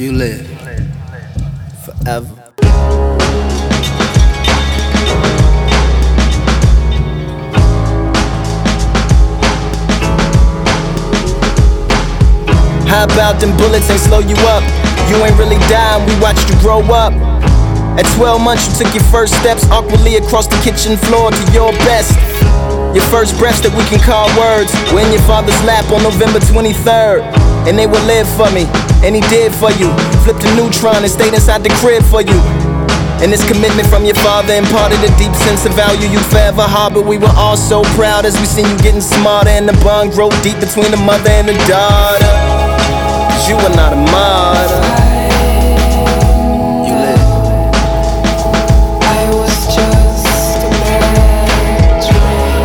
You live forever. How about them bullets ain't slow you up? You ain't really dying, we watched you grow up. At 12 months you took your first steps awkwardly across the kitchen floor to your best. Your first breaths that we can call words were in your father's lap on November 23rd. And they would live for me, and he did for you. Flipped a neutron and stayed inside the crib for you. And this commitment from your father imparted a deep sense of value you forever harbored. We were all so proud as we seen you getting smarter, and the bond grow deep between the mother and the daughter. 'Cause you are not a martyr. You live. I was just a bad dream.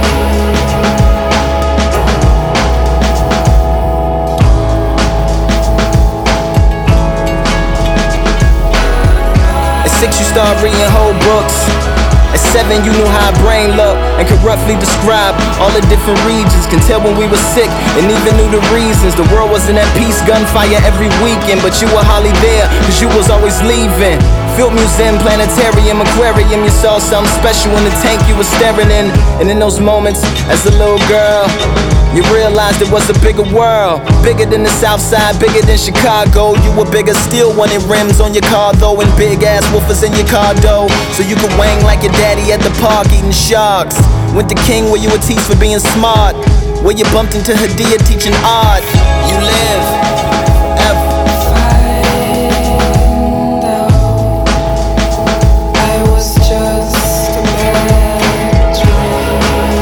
At 6 you started reading whole books. At 7 you knew how a brain looked and could roughly describe all the different regions. Can tell when we were sick and even knew the reasons. The world wasn't at peace, gunfire every weekend, but you were hardly there, 'cause you was always leaving. Field museum, planetarium, aquarium, you saw something special in the tank you were staring in. And in those moments, as a little girl, you realized it was a bigger world. Bigger than the South Side, bigger than Chicago. You were bigger, still wanted rims on your car though, and big ass woofers in your car though, so you could wang like your daddy at the park eating sharks. Went to King where you were teased for being smart, where you bumped into Hadia teaching art. You live forever. I was just a bad dream.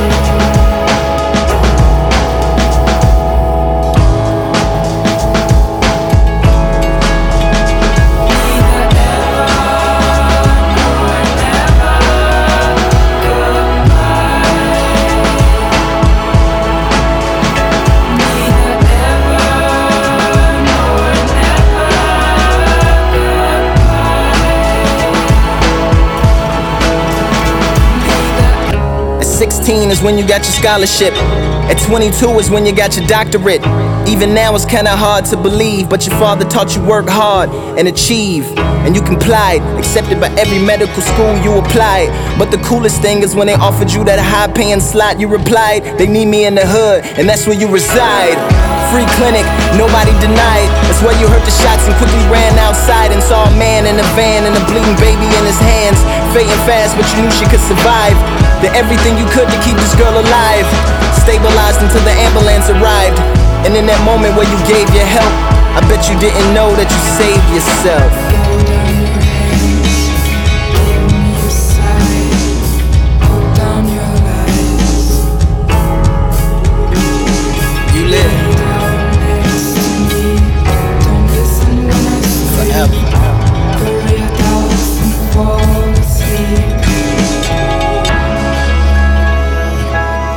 At 16 is when you got your scholarship. At 22 is when you got your doctorate. Even now it's kinda hard to believe, but your father taught you work hard and achieve. And you complied, accepted by every medical school you applied. But the coolest thing is when they offered you that high paying slot, you replied, they need me in the hood, and that's where you reside. Free clinic, nobody denied. That's where you heard the shots and quickly ran outside and saw a man in a van and a bleeding baby in his hands. Fading fast, but you knew she could survive. Did everything you could to keep this girl alive. Stabilized until the ambulance arrived. And in that moment where you gave your help, I bet you didn't know that you saved yourself. Hold down your hands, give me a sign. Hold down your lies. You live Down next to me. Don't listen when I speak. forever. Bury your doubts and fall asleep.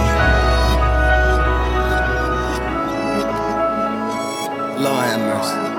Lord have mercy.